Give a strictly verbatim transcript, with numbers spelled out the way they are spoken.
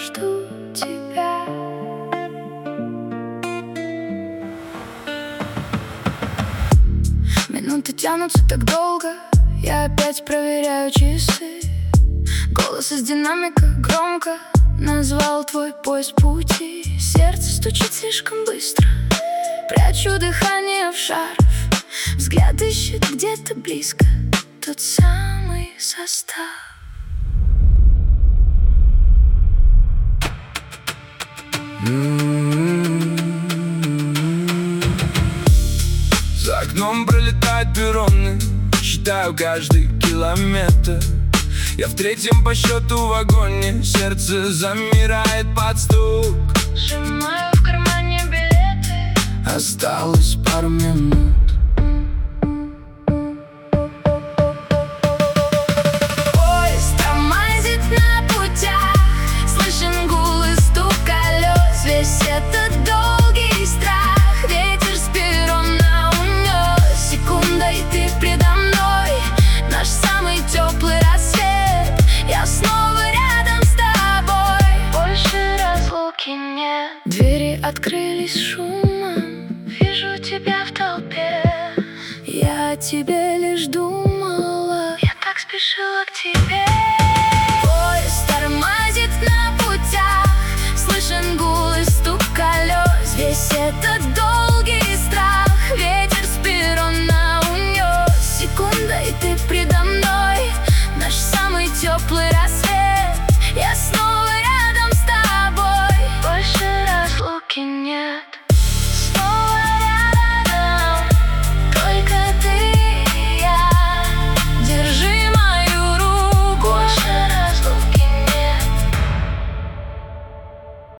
жду тебя. Минуты тянутся так долго, я опять проверяю часы. Голос из динамика громко назвал твой поиск пути. Сердце стучит слишком быстро, прячу дыхание в шарф. Взгляд ищет где-то близко тот самый состав. За окном пролетают перроны, считаю каждый километр. Я в третьем по счету вагоне, сердце замирает под стук. Сжимаю в кармане билеты, осталось пару минут. Поезд тормозит на путях, слышен гул и стук колес. Весь этот долгий страх ветер с перрона унес. Секунда, и ты предо мной, наш самый теплый рассвет. Я снова рядом с тобой, больше разлуки нет. Двери открылись шумом, вижу тебя в толпе. Я о тебе лишь думала, я так спешила к тебе.